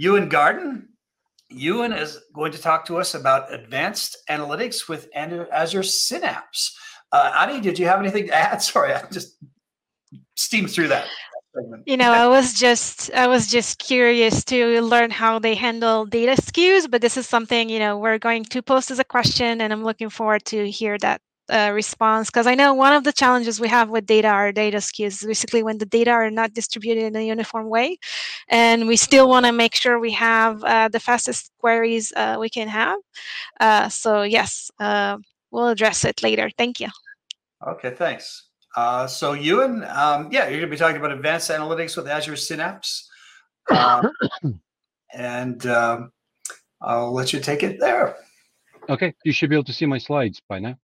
Ewan Garden. Ewan is going to talk to us about advanced analytics with Azure Synapse. Adi, did you have anything to add? Sorry, I just steamed through that segment. I was just curious to learn how they handle data skews, but this is something we're going to post as a question, and I'm looking forward to hear that response, because I know one of the challenges we have with data are data skews, basically when the data are not distributed in a uniform way, and we still want to make sure we have the fastest queries we can have. So yes, we'll address it later. Thank you. Okay, thanks. So Ewan, yeah, you're going to be talking about advanced analytics with Azure Synapse, and I'll let you take it there. Okay, you should be able to see my slides by now.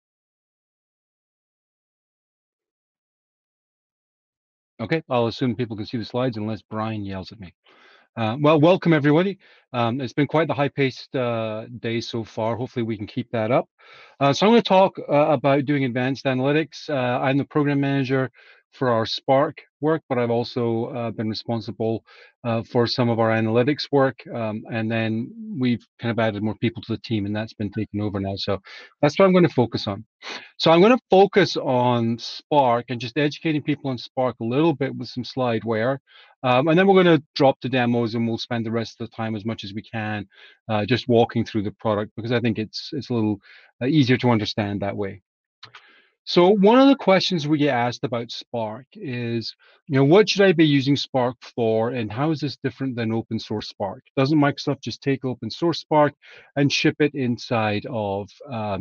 Okay, I'll assume people can see the slides unless Brian yells at me. Well, welcome everybody. It's been quite the high-paced day so far. Hopefully we can keep that up. So I'm going to talk about doing advanced analytics. I'm the program manager for our Spark work, but I've also been responsible for some of our analytics work. And then we've kind of added more people to the team, and that's been taken over now. So that's what I'm going to focus on. So I'm going to focus on Spark and just educating people on Spark a little bit with some slideware. And then we're going to drop to demos, and we'll spend the rest of the time as much as we can just walking through the product, because I think it's a little easier to understand that way. So one of the questions we get asked about Spark is, what should I be using Spark for, and how is this different than open source Spark? Doesn't Microsoft just take open source Spark and ship it inside of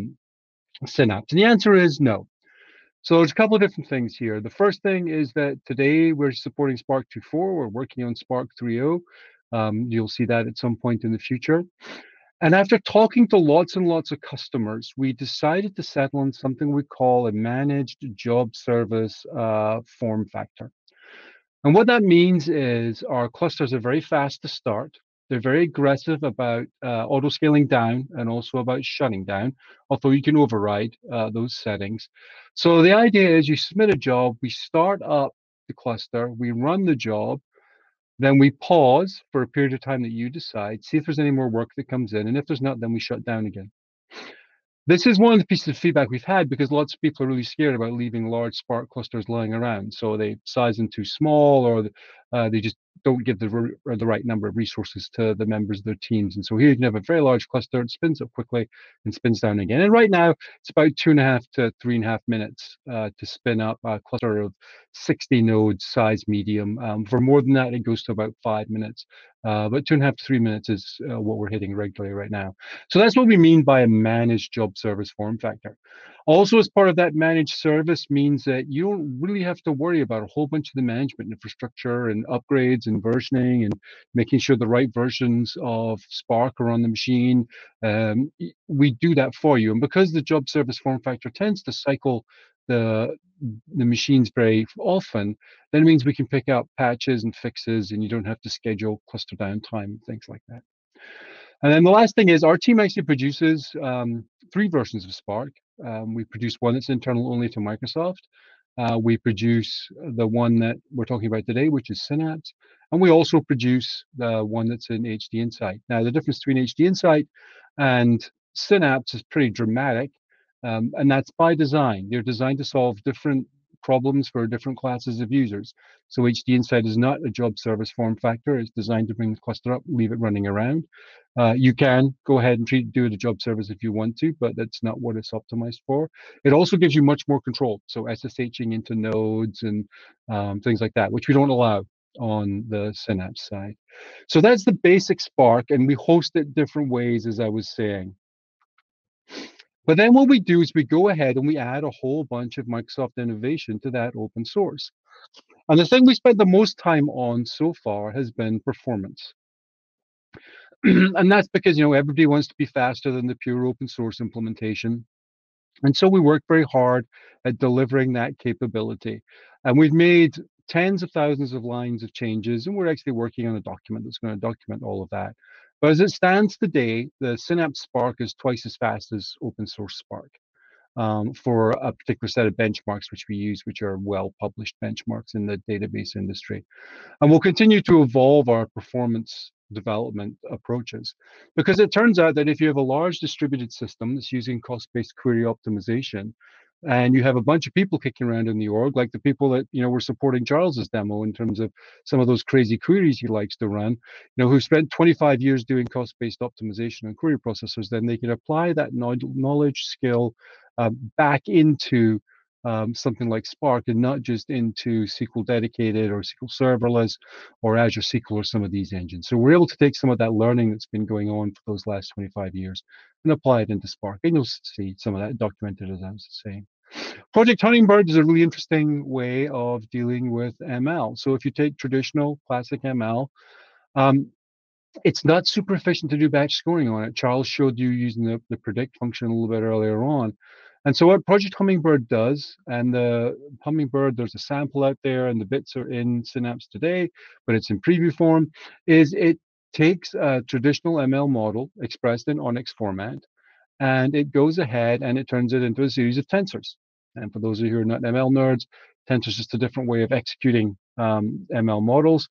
Synapse? And the answer is no. So there's a couple of different things here. The first thing is that today we're supporting Spark 2.4. We're working on Spark 3.0. You'll see that at some point in the future. And after talking to lots and lots of customers, we decided to settle on something we call a managed job service form factor. And what that means is our clusters are very fast to start. They're very aggressive about auto-scaling down and also about shutting down, although you can override those settings. So the idea is you submit a job, we start up the cluster, we run the job, then we pause for a period of time that you decide, see if there's any more work that comes in, and if there's not, then we shut down again. This is one of the pieces of feedback we've had, because lots of people are really scared about leaving large Spark clusters lying around. So they size them too small, or they just don't give the right number of resources to the members of their teams. And so here you can have a very large cluster, it spins up quickly and spins down again. And right now, it's about 2.5 to 3.5 minutes to spin up a cluster of 60 nodes, size medium. For more than that, it goes to about 5 minutes. But 2.5 to 3 minutes is what we're hitting regularly right now. So that's what we mean by a managed job service form factor. Also, as part of that managed service means that you don't really have to worry about a whole bunch of the management infrastructure and upgrades and versioning and making sure the right versions of Spark are on the machine. We do that for you. And because the job service form factor tends to cycle the machines very often, then it means we can pick up patches and fixes, and you don't have to schedule cluster downtime and things like that. And then the last thing is our team actually produces 3 versions of Spark. We produce one that's internal only to Microsoft. We produce the one that we're talking about today, which is Synapse. And we also produce the one that's in HD Insight. Now, the difference between HD Insight and Synapse is pretty dramatic. And that's by design. They're designed to solve different problems for different classes of users. So HD Insight is not a job service form factor. It's designed to bring the cluster up, leave it running around. You can go ahead and do it a job service if you want to, but that's not what it's optimized for. It also gives you much more control. So SSHing into nodes and things like that, which we don't allow on the Synapse side. So that's the basic Spark, and we host it different ways, as I was saying. But then what we do is we go ahead and we add a whole bunch of Microsoft innovation to that open source. And the thing we spent the most time on so far has been performance. And that's because, everybody wants to be faster than the pure open source implementation. And so we work very hard at delivering that capability. And we've made tens of thousands of lines of changes, and we're actually working on a document that's going to document all of that. But as it stands today, the Synapse Spark is twice as fast as open source Spark for a particular set of benchmarks which we use, which are well-published benchmarks in the database industry. And we'll continue to evolve our performance development approaches. Because it turns out that if you have a large distributed system that's using cost-based query optimization, and you have a bunch of people kicking around in the org, like the people that were supporting Charles's demo in terms of some of those crazy queries he likes to run, who spent 25 years doing cost-based optimization and query processors, then they can apply that knowledge skill back into something like Spark, and not just into SQL Dedicated or SQL Serverless or Azure SQL or some of these engines. So we're able to take some of that learning that's been going on for those last 25 years and apply it into Spark. And you'll see some of that documented, as I was saying. Project Hummingbird is a really interesting way of dealing with ML. So if you take traditional classic ML, it's not super efficient to do batch scoring on it. Charles showed you using the predict function a little bit earlier on. And so what Project Hummingbird does, and the Hummingbird, there's a sample out there and the bits are in Synapse today, but it's in preview form, is it takes a traditional ML model expressed in ONNX format, and it goes ahead and it turns it into a series of tensors. And for those of you who are not ML nerds, tensors is just a different way of executing ML models.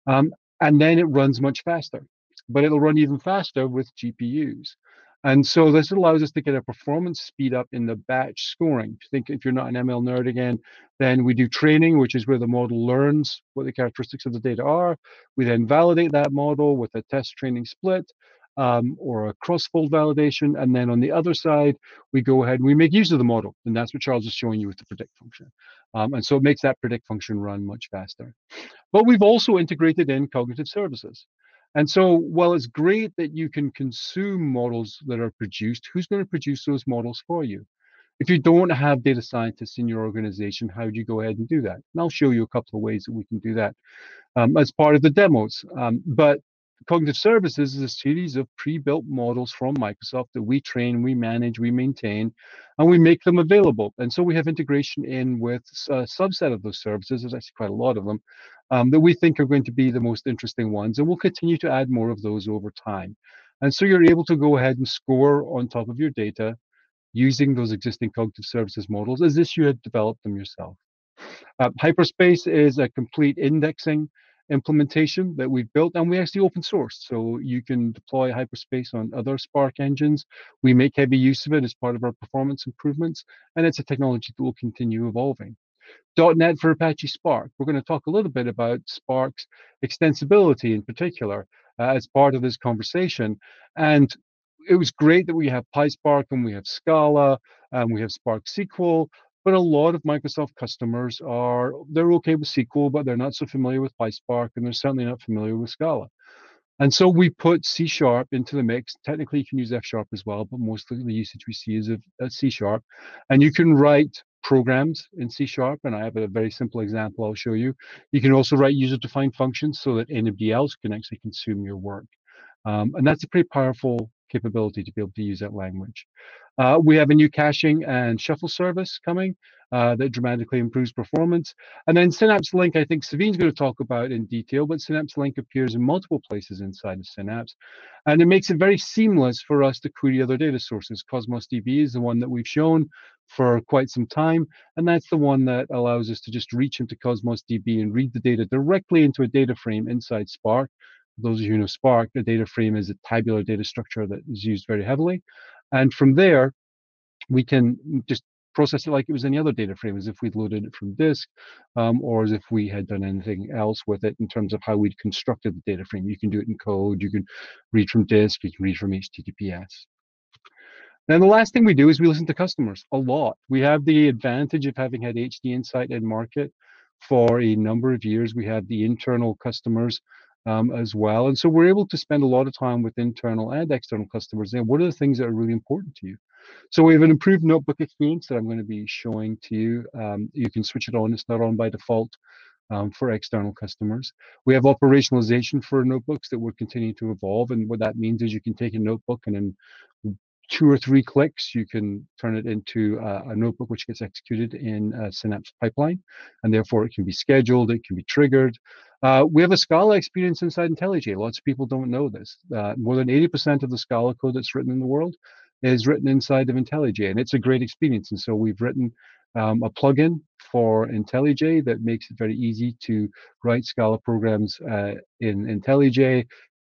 And then it runs much faster, but it'll run even faster with GPUs. And so this allows us to get a performance speed up in the batch scoring. If you're not an ML nerd again, then we do training, which is where the model learns what the characteristics of the data are. We then validate that model with a test training split or a cross-fold validation. And then on the other side, we go ahead and we make use of the model. And that's what Charles is showing you with the predict function. And so it makes that predict function run much faster. But we've also integrated in cognitive services. And so while it's great that you can consume models that are produced, who's going to produce those models for you? If you don't have data scientists in your organization, how do you go ahead and do that? And I'll show you a couple of ways that we can do that as part of the demos. But cognitive services is a series of pre-built models from Microsoft that we train, we manage, we maintain, and we make them available. And so we have integration in with a subset of those services. There's actually quite a lot of them that we think are going to be the most interesting ones. And we'll continue to add more of those over time. And so you're able to go ahead and score on top of your data using those existing cognitive services models as if you had developed them yourself. Hyperspace is a complete indexing implementation that we've built, and we actually open source, so you can deploy Hyperspace on other Spark engines. We make heavy use of it as part of our performance improvements, and it's a technology that will continue evolving. .NET for Apache Spark. We're going to talk a little bit about Spark's extensibility in particular as part of this conversation. And it was great that we have PySpark and we have Scala and we have Spark SQL, but a lot of Microsoft customers they're okay with SQL, but they're not so familiar with PySpark, and they're certainly not familiar with Scala. And so we put C# into the mix. Technically, you can use F# as well, but mostly the usage we see is of C#. And you can write programs in C#, and I have a very simple example I'll show you. You can also write user-defined functions so that anybody else can actually consume your work. And that's a pretty powerful capability to be able to use that language. We have a new caching and shuffle service coming that dramatically improves performance. And then Synapse Link, I think Savine's going to talk about in detail, but Synapse Link appears in multiple places inside of Synapse. And it makes it very seamless for us to query other data sources. Cosmos DB is the one that we've shown for quite some time. And that's the one that allows us to just reach into Cosmos DB and read the data directly into a data frame inside Spark. For those of you who know Spark, the data frame is a tabular data structure that is used very heavily. And from there, we can just process it like it was any other data frame, as if we'd loaded it from disk, or as if we had done anything else with it in terms of how we'd constructed the data frame. You can do it in code, you can read from disk, you can read from HTTPS. Then the last thing we do is we listen to customers a lot. We have the advantage of having had HD Insight in market for a number of years. We have the internal customers as well. And so we're able to spend a lot of time with internal and external customers. And what are the things that are really important to you? So we have an improved notebook experience that I'm going to be showing to you. You can switch it on. It's not on by default for external customers. We have operationalization for notebooks that we're continuing to evolve. And what that means is you can take a notebook and in 2 or 3 clicks, you can turn it into a notebook which gets executed in a Synapse pipeline, and therefore it can be scheduled, it can be triggered. We have a Scala experience inside IntelliJ. Lots of people don't know this. More than 80% of the Scala code that's written in the world is written inside of IntelliJ, and it's a great experience. And so we've written a plugin for IntelliJ that makes it very easy to write Scala programs in IntelliJ,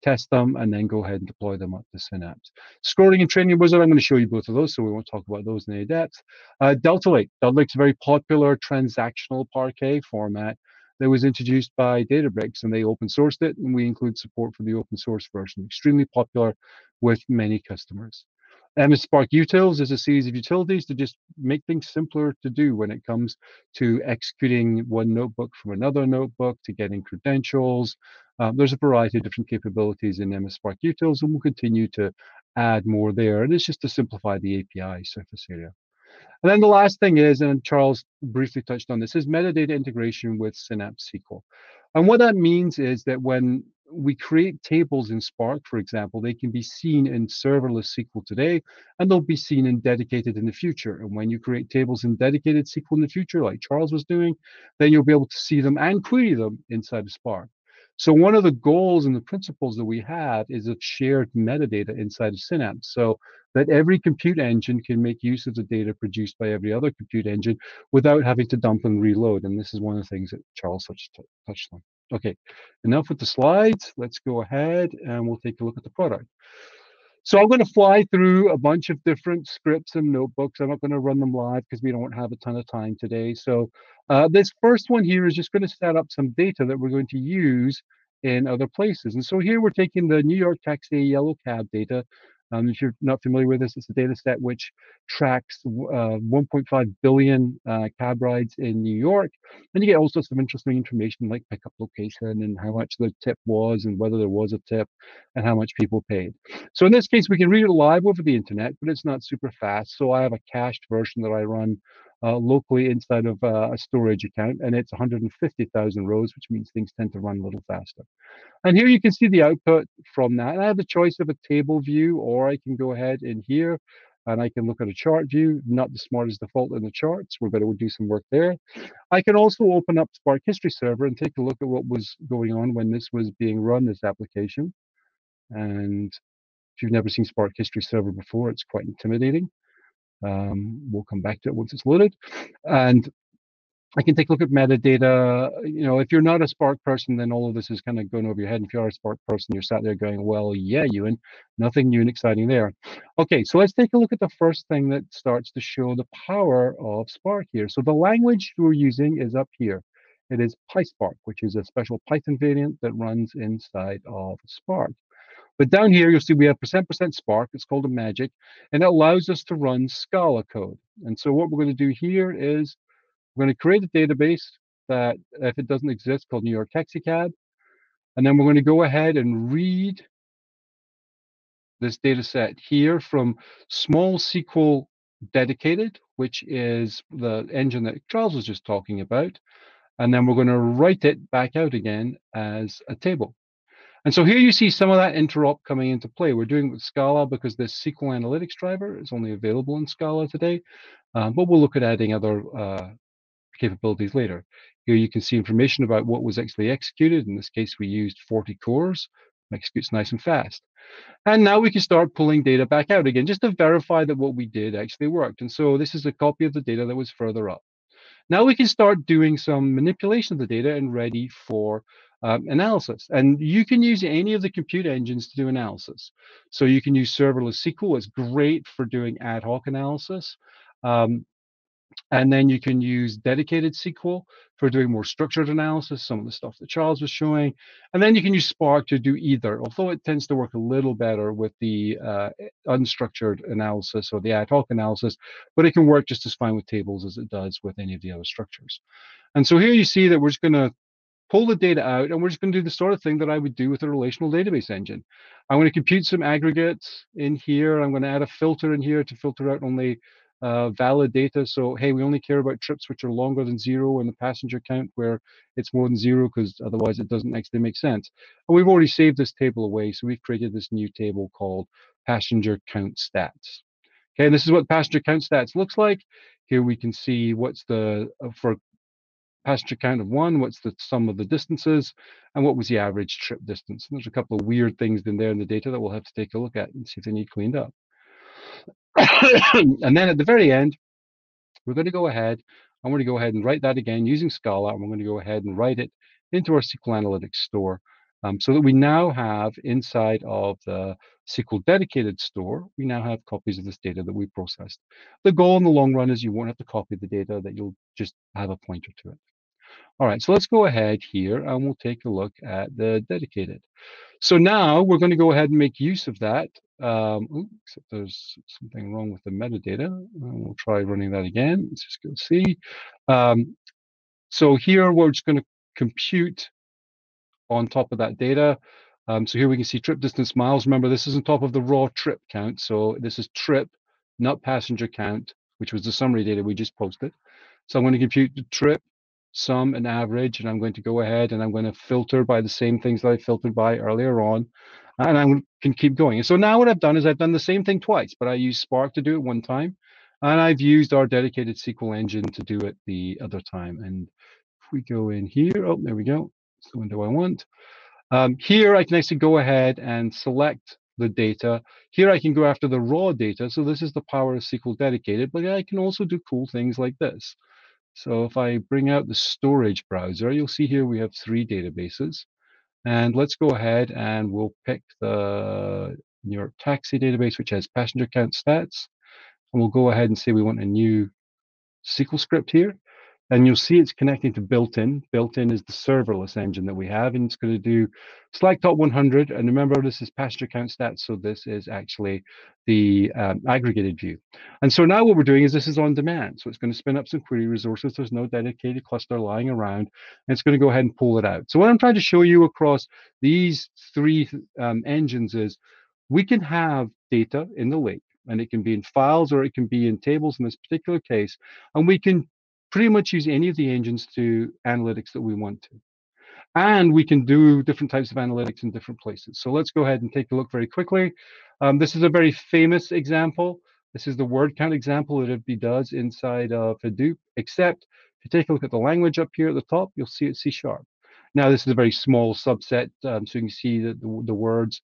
test them, and then go ahead and deploy them up to Synapse. Scoring and Training Wizard, I'm going to show you both of those, so we won't talk about those in any depth. Delta Lake. Delta Lake's a very popular transactional Parquet format that was introduced by Databricks, and they open sourced it, and we include support for the open source version. Extremely popular with many customers. MS Spark Utils is a series of utilities to just make things simpler to do when it comes to executing one notebook from another notebook, to getting credentials. There's a variety of different capabilities in MS Spark Utils, and we'll continue to add more there. And it's just to simplify the API surface area. And then the last thing is, and Charles briefly touched on this, is metadata integration with Synapse SQL. And what that means is that when we create tables in Spark, for example, they can be seen in serverless SQL today, and they'll be seen in dedicated in the future. And when you create tables in dedicated SQL in the future, like Charles was doing, then you'll be able to see them and query them inside of Spark. So one of the goals and the principles that we have is of shared metadata inside of Synapse, so that every compute engine can make use of the data produced by every other compute engine without having to dump and reload. And this is one of the things that Charles touched on. Okay, enough with the slides. Let's go ahead and we'll take a look at the product. So I'm going to fly through a bunch of different scripts and notebooks. I'm not going to run them live because we don't have a ton of time today. So this first one here is just going to set up some data that we're going to use in other places. And so here we're taking the New York Taxi yellow cab data. If you're not familiar with this, it's a data set which tracks 1.5 billion cab rides in New York. And you get all sorts of interesting information like pickup location and how much the tip was and whether there was a tip and how much people paid. So in this case, we can read it live over the internet, but it's not super fast. So I have a cached version that I run locally inside of a storage account, and it's 150,000 rows, which means things tend to run a little faster. And here you can see the output from that. And I have the choice of a table view, or I can go ahead in here and I can look at a chart view. Not the smartest default in the charts. We're going to do some work there. I can also open up Spark History Server and take a look at what was going on when this was being run, this application. And if you've never seen Spark History Server before, it's quite intimidating. We'll come back to it once it's loaded. And I can take a look at metadata. You know, if you're not a Spark person, then all of this is kind of going over your head. And if you are a Spark person, you're sat there going, well, yeah, Ewan, nothing new and exciting there. Okay, so let's take a look at the first thing that starts to show the power of Spark here. So the language we're using is up here. It is PySpark, which is a special Python variant that runs inside of Spark. But down here, you'll see we have %% Spark. It's called a magic, and it allows us to run Scala code. And so what we're going to do here is we're going to create a database that, if it doesn't exist, called New York Taxi Cab. And then we're going to go ahead and read this data set here from Small SQL Dedicated, which is the engine that Charles was just talking about. And then we're going to write it back out again as a table. And so here you see some of that interop coming into play. We're doing it with Scala because this SQL Analytics driver is only available in Scala today, but we'll look at adding other capabilities later. Here you can see information about what was actually executed. In this case, we used 40 cores. It executes nice and fast. And now we can start pulling data back out again, just to verify that what we did actually worked. And so this is a copy of the data that was further up. Now we can start doing some manipulation of the data and ready for analysis. And you can use any of the compute engines to do analysis. So you can use serverless SQL. It's great for doing ad hoc analysis. And then you can use dedicated SQL for doing more structured analysis, some of the stuff that Charles was showing. And then you can use Spark to do either, although it tends to work a little better with the unstructured analysis or the ad hoc analysis, but it can work just as fine with tables as it does with any of the other structures. And so here you see that we're just going to pull the data out, and we're just going to do the sort of thing that I would do with a relational database engine. I'm going to compute some aggregates in here. I'm going to add a filter in here to filter out only valid data. So, hey, we only care about trips which are longer than 0 in the passenger count where it's more than 0, because otherwise it doesn't actually make sense. And we've already saved this table away, so we've created this new table called passenger count stats. Okay, and this is what passenger count stats looks like. Here we can see what's the, for passenger count of 1, what's the sum of the distances, and what was the average trip distance. And there's a couple of weird things in there in the data that we'll have to take a look at and see if they need cleaned up. And then at the very end, we're going to go ahead, I'm going to go ahead and write that again using Scala, and we're going to go ahead and write it into our SQL Analytics store. so that we now have inside of the SQL dedicated store, we now have copies of this data that we processed. The goal in the long run is you won't have to copy the data, that you'll just have a pointer to it. All right, so let's go ahead here and we'll take a look at the dedicated. So now we're going to go ahead and make use of that. Except there's something wrong with the metadata. We'll try running that again. Let's just go see. So here we're just going to compute on top of that data. So here we can see trip distance miles. Remember, this is on top of the raw trip count. So this is trip, not passenger count, which was the summary data we just posted. So I'm going to compute the trip, sum, and average, and I'm going to go ahead and I'm going to filter by the same things that I filtered by earlier on, and I can keep going. And so now what I've done is I've done the same thing twice, but I used Spark to do it one time, and I've used our dedicated SQL engine to do it the other time. And if we go in here, oh, there we go. It's the window I want. Here I can actually go ahead and select the data. Here I can go after the raw data. So this is the power of SQL dedicated, but I can also do cool things like this. So if I bring out the storage browser, you'll see here we have 3 databases. And let's go ahead and we'll pick the New York Taxi database, which has passenger count stats. And we'll go ahead and say we want a new SQL script here. And you'll see it's connecting to built-in. Built-in is the serverless engine that we have, and it's going to do select top 100. And remember, this is passenger count stats, so this is actually the aggregated view. And so now what we're doing is this is on demand. So it's going to spin up some query resources. There's no dedicated cluster lying around, and it's going to go ahead and pull it out. So what I'm trying to show you across these 3 engines is we can have data in the lake, and it can be in files or it can be in tables in this particular case, and we can pretty much use any of the engines to analytics that we want to. And we can do different types of analytics in different places. So let's go ahead and take a look very quickly. This is a very famous example. This is the word count example that it does inside of Hadoop, except if you take a look at the language up here at the top, you'll see it's C#. Now, this is a very small subset, so you can see that the words,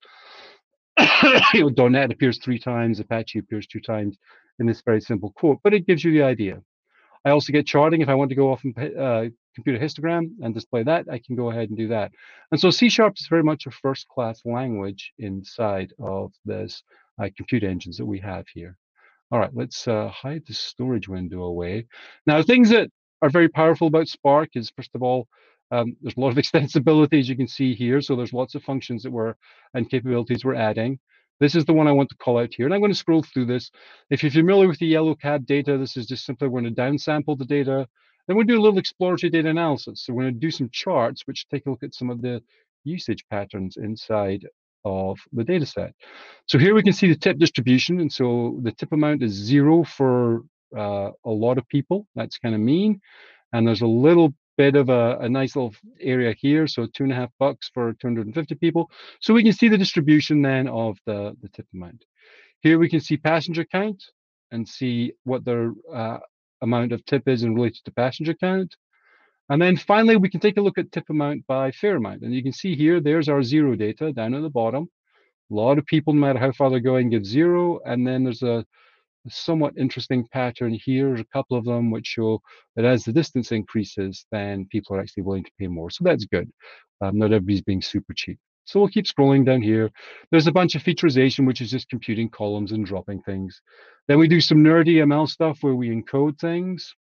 .NET appears 3 times, Apache appears 2 times in this very simple quote, but it gives you the idea. I also get charting. If I want to go off and compute a histogram and display that, I can go ahead and do that. And so C# is very much a first-class language inside of this compute engines that we have here. All right, let's hide the storage window away. Now, things that are very powerful about Spark is, first of all, there's a lot of extensibility, as you can see here. So there's lots of functions that and capabilities we're adding. This is the one I want to call out here, and I'm going to scroll through this. If you're familiar with the yellow cab data, this is just simply we're going to downsample the data. Then we'll do a little exploratory data analysis. So we're going to do some charts, which take a look at some of the usage patterns inside of the data set. So here we can see the tip distribution, and so the tip amount is 0 for a lot of people. That's kind of mean, and there's a little bit of a nice little area here, so $2.50 for 250 people. So we can see the distribution then of the tip amount. Here we can see passenger count and see what their amount of tip is in relation to passenger count. And then finally, we can take a look at tip amount by fare amount. And you can see here, there's our 0 data down at the bottom. A lot of people, no matter how far they're going, give 0. And then there's a somewhat interesting pattern here. There's a couple of them which show that as the distance increases, then people are actually willing to pay more. So that's good. Not everybody's being super cheap. So we'll keep scrolling down here. There's a bunch of featurization, which is just computing columns and dropping things. Then we do some nerdy ML stuff where we encode things.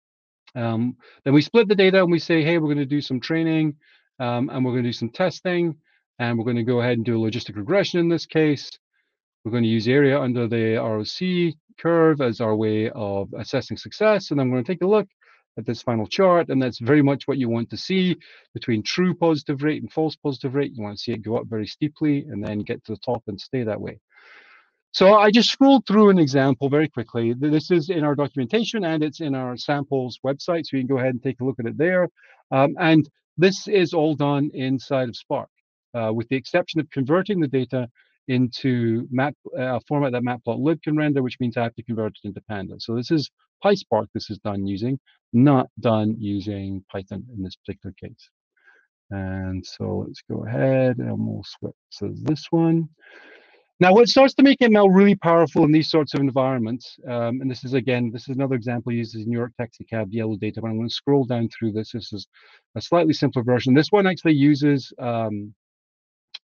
Then we split the data and we say, hey, we're going to do some training and we're going to do some testing. And we're going to go ahead and do a logistic regression in this case. We're going to use area under the ROC curve as our way of assessing success. And I'm going to take a look at this final chart. And that's very much what you want to see between true positive rate and false positive rate. You want to see it go up very steeply and then get to the top and stay that way. So I just scrolled through an example very quickly. This is in our documentation and it's in our samples website. So you can go ahead and take a look at it there. And this is all done inside of Spark, with the exception of converting the data into format that matplotlib can render, which means I have to convert it into Pandas. So this is PySpark this is done using, not done using Python in this particular case. And so let's go ahead and we'll switch to this one. Now, what starts to make ML really powerful in these sorts of environments, and this is another example uses New York Taxi Cab yellow data, but I'm going to scroll down through this. This is a slightly simpler version. This one actually uses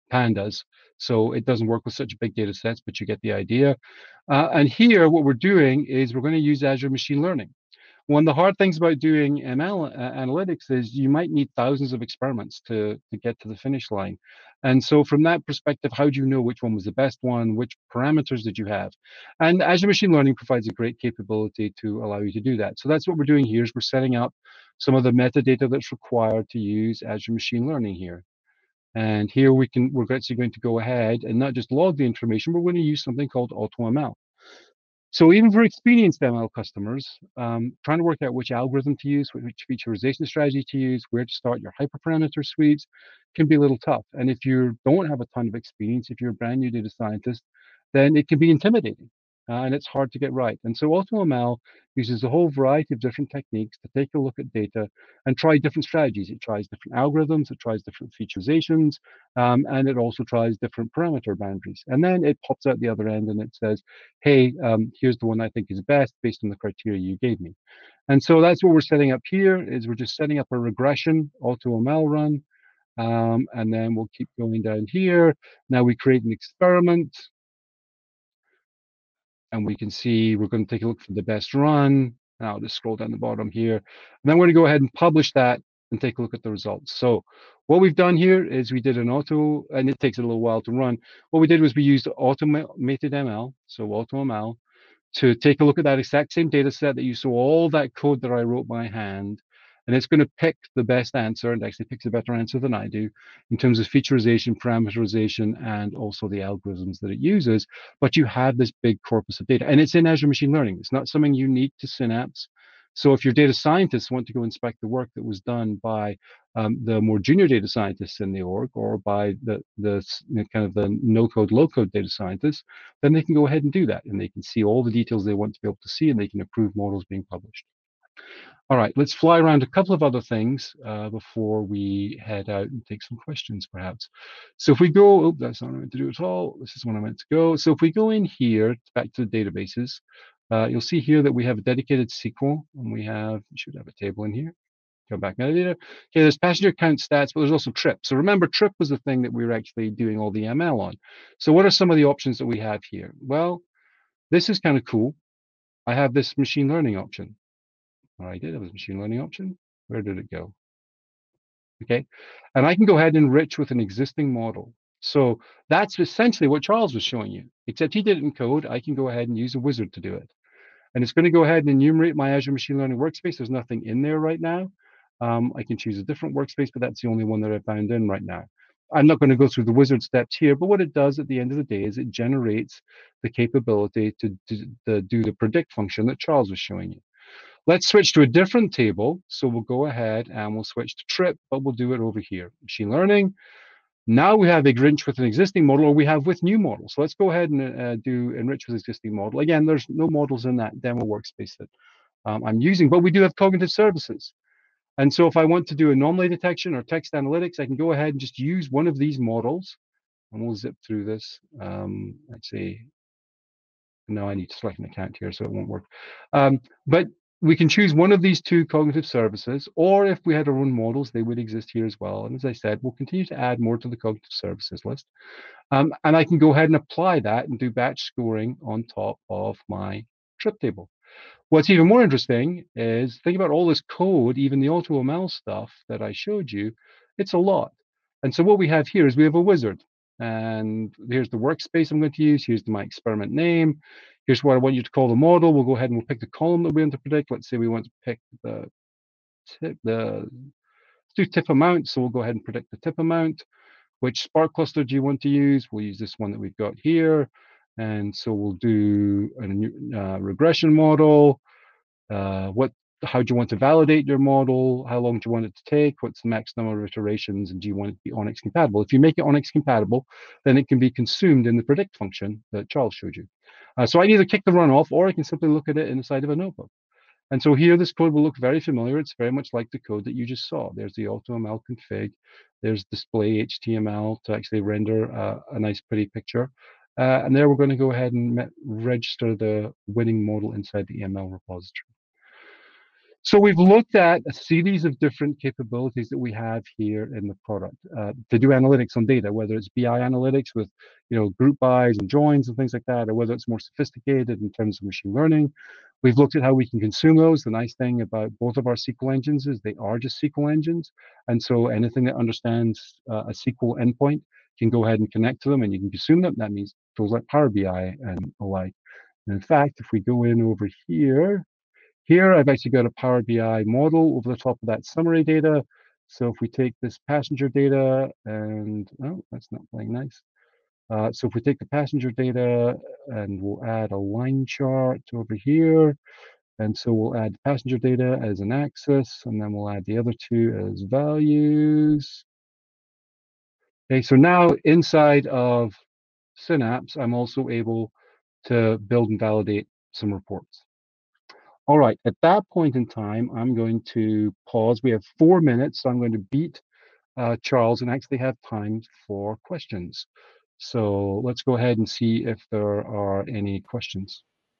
pandas. So it doesn't work with such big data sets, but you get the idea. And here, what we're doing is we're going to use Azure Machine Learning. One of the hard things about doing ML analytics is you might need thousands of experiments to get to the finish line. And so from that perspective, how do you know which one was the best one? Which parameters did you have? And Azure Machine Learning provides a great capability to allow you to do that. So that's what we're doing here is we're setting up some of the metadata that's required to use Azure Machine Learning here. And here we're actually going to go ahead and not just log the information, but we're going to use something called AutoML. So even for experienced ML customers, trying to work out which algorithm to use, which featurization strategy to use, where to start your hyperparameter suites can be a little tough. And if you don't have a ton of experience, if you're a brand new data scientist, then it can be intimidating. And it's hard to get right. And so AutoML uses a whole variety of different techniques to take a look at data and try different strategies. It tries different algorithms, it tries different featurizations, and it also tries different parameter boundaries. And then it pops out the other end and it says, hey, here's the one I think is best based on the criteria you gave me. And so that's what we're setting up here is we're just setting up a regression AutoML run. And then we'll keep going down here. Now we create an experiment. And we can see we're going to take a look for the best run. And I'll just scroll down the bottom here. And then we're going to go ahead and publish that and take a look at the results. So what we've done here is we did an auto, and it takes a little while to run. What we did was we used automated ML, so AutoML, to take a look at that exact same data set that you saw all that code that I wrote by hand. And it's going to pick the best answer, and actually picks a better answer than I do in terms of featurization, parameterization, and also the algorithms that it uses. But you have this big corpus of data, and it's in Azure Machine Learning. It's not something unique to Synapse. So if your data scientists want to go inspect the work that was done by the more junior data scientists in the org, or by the kind of the no-code, low-code data scientists, then they can go ahead and do that, and they can see all the details they want to be able to see, and they can approve models being published. All right, let's fly around a couple of other things before we head out and take some questions, perhaps. So if we go, oh, that's not what I meant to do at all. This is when I meant to go. So if we go in here, back to the databases, you'll see here that we have a dedicated SQL, and we should have a table in here. Go back metadata. Okay, there's passenger count stats, but there's also trip. So remember, trip was the thing that we were actually doing all the ML on. So what are some of the options that we have here? Well, this is kind of cool. I have this machine learning option. I did have a machine learning option. Where did it go? Okay, and I can go ahead and enrich with an existing model. So that's essentially what Charles was showing you, except he did it in code. I can go ahead and use a wizard to do it. And it's going to go ahead and enumerate my Azure Machine Learning workspace. There's nothing in there right now. I can choose a different workspace, but that's the only one that I found in right now. I'm not going to go through the wizard steps here, but what it does at the end of the day is it generates the capability to do the predict function that Charles was showing you. Let's switch to a different table. So we'll go ahead and we'll switch to trip, but we'll do it over here. Machine learning. Now we have enrich with an existing model, or we have with new models. So let's go ahead and do enrich with existing model. Again, there's no models in that demo workspace that I'm using, but we do have cognitive services. And so if I want to do anomaly detection or text analytics, I can go ahead and just use one of these models. And we'll zip through this. Let's see. No, I need to select an account here, so it won't work. But we can choose one of these two cognitive services, or if we had our own models, they would exist here as well. And as I said, we'll continue to add more to the cognitive services list. And I can go ahead and apply that and do batch scoring on top of my trip table. What's even more interesting is think about all this code, even the AutoML stuff that I showed you, it's a lot. And so what we have here is we have a wizard. And here's the workspace I'm going to use. Here's my experiment name. Here's what I want you to call the model. We'll go ahead and we'll pick the column that we want to predict. Let's say we want to pick the tip, let's do tip amount. So we'll go ahead and predict the tip amount. Which Spark cluster do you want to use? We'll use this one that we've got here. And so we'll do a regression model. How do you want to validate your model? How long do you want it to take? What's the max number of iterations? And do you want it to be ONNX compatible? If you make it ONNX compatible, then it can be consumed in the predict function that Charles showed you. So I can either kick the run off, or I can simply look at it inside of a notebook. And so here, this code will look very familiar. It's very much like the code that you just saw. There's the AutoML config. There's display HTML to actually render a nice, pretty picture. And there we're going to go ahead and register the winning model inside the ML repository. So we've looked at a series of different capabilities that we have here in the product to do analytics on data, whether it's BI analytics with group bys and joins and things like that, or whether it's more sophisticated in terms of machine learning. We've looked at how we can consume those. The nice thing about both of our SQL engines is they are just SQL engines. And so anything that understands a SQL endpoint can go ahead and connect to them and you can consume them. That means tools like Power BI and the like. And in fact, if we go in over here, I've actually got a Power BI model over the top of that summary data. So if we take this passenger data and, oh, that's not playing nice. So if we take the passenger data and we'll add a line chart over here. And so we'll add the passenger data as an axis, and then we'll add the other two as values. Okay, so now inside of Synapse, I'm also able to build and validate some reports. All right, at that point in time, I'm going to pause. We have 4 minutes, so I'm going to beat Charles and actually have time for questions. So let's go ahead and see if there are any questions.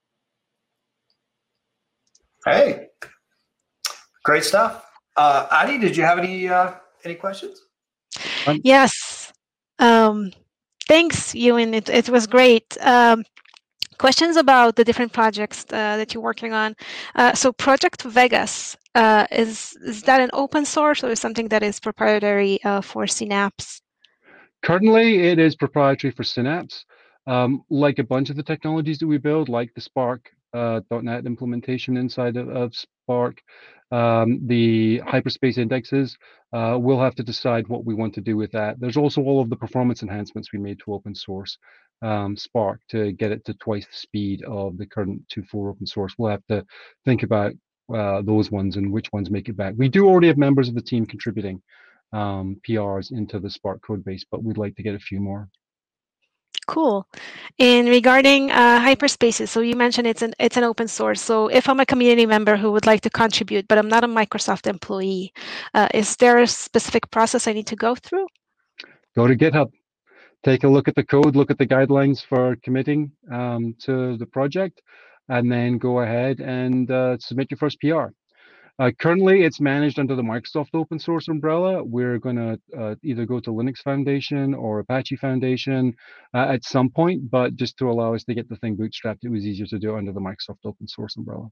Hey, great stuff. Adi, did you have any questions? Yes. Thanks, Ewan. It was great. Questions about the different projects that you're working on. So Project Vegas, is that an open source or is something that is proprietary for Synapse? Currently, it is proprietary for Synapse. Like a bunch of the technologies that we build, like the Spark .NET implementation inside of Spark, the hyperspace indexes, we'll have to decide what we want to do with that. There's also all of the performance enhancements we made to open source Spark to get it to twice the speed of the current 2.4 open source. We'll have to think about those ones and which ones make it back. We do already have members of the team contributing PRs into the Spark code base, but we'd like to get a few more. Cool. And regarding hyperspaces, so you mentioned it's an open source. So if I'm a community member who would like to contribute, but I'm not a Microsoft employee, is there a specific process I need to go through? Go to GitHub, take a look at the code, look at the guidelines for committing to the project, and then go ahead and submit your first PR. Currently, it's managed under the Microsoft open source umbrella. We're going to either go to Linux Foundation or Apache Foundation at some point, but just to allow us to get the thing bootstrapped, it was easier to do it under the Microsoft open source umbrella.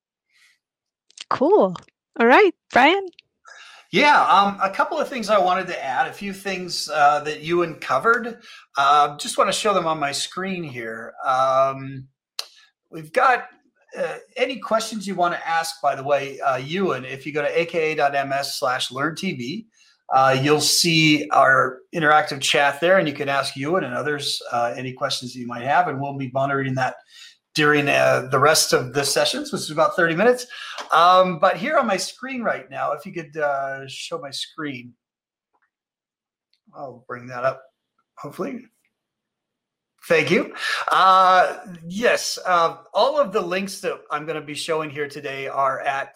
Cool. All right, Brian? Yeah, a couple of things I wanted to add, a few things that Ewan covered. Just want to show them on my screen here. We've got any questions you want to ask, by the way, Ewan, if you go to aka.ms/learntv, you'll see our interactive chat there, and you can ask Ewan and others any questions that you might have, and we'll be monitoring that during the rest of the sessions, which is about 30 minutes. But here on my screen right now, if you could show my screen, I'll bring that up, hopefully. Thank you. Yes, all of the links that I'm going to be showing here today are at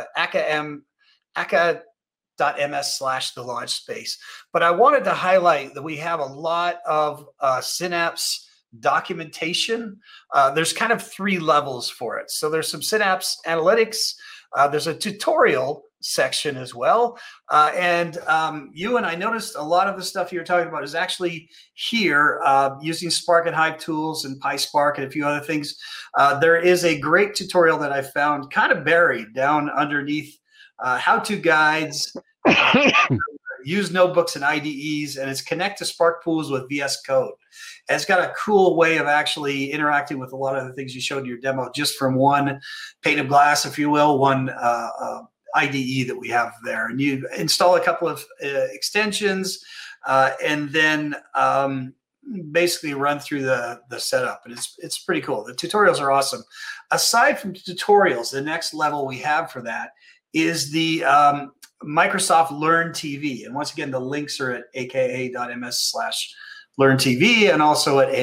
aka.ms/thelaunchspace. But I wanted to highlight that we have a lot of Synapse documentation. There's kind of 3 levels for it. So there's some Synapse analytics. There's a tutorial section as well. Ewan, I noticed a lot of the stuff you're talking about is actually here using Spark and Hive tools and PySpark and a few other things. There is a great tutorial that I found kind of buried down underneath how-to guides, use notebooks and IDEs, and it's connect to Spark pools with VS Code. And it's got a cool way of actually interacting with a lot of the things you showed in your demo just from one pane of glass, if you will, one IDE that we have there. And you install a couple of extensions and then basically run through the setup. And it's pretty cool. The tutorials are awesome. Aside from tutorials, the next level we have for that is the Microsoft Learn TV. And once again, the links are at aka.ms/LearnTV and also at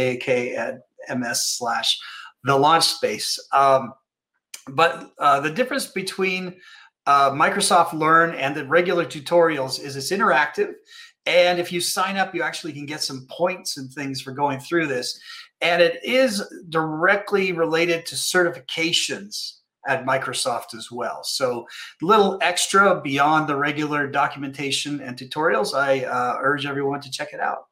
aka.ms/thelaunchspace. But the difference between Microsoft Learn and the regular tutorials is it's interactive. And if you sign up, you actually can get some points and things for going through this. And it is directly related to certifications at Microsoft as well. So a little extra beyond the regular documentation and tutorials. I urge everyone to check it out.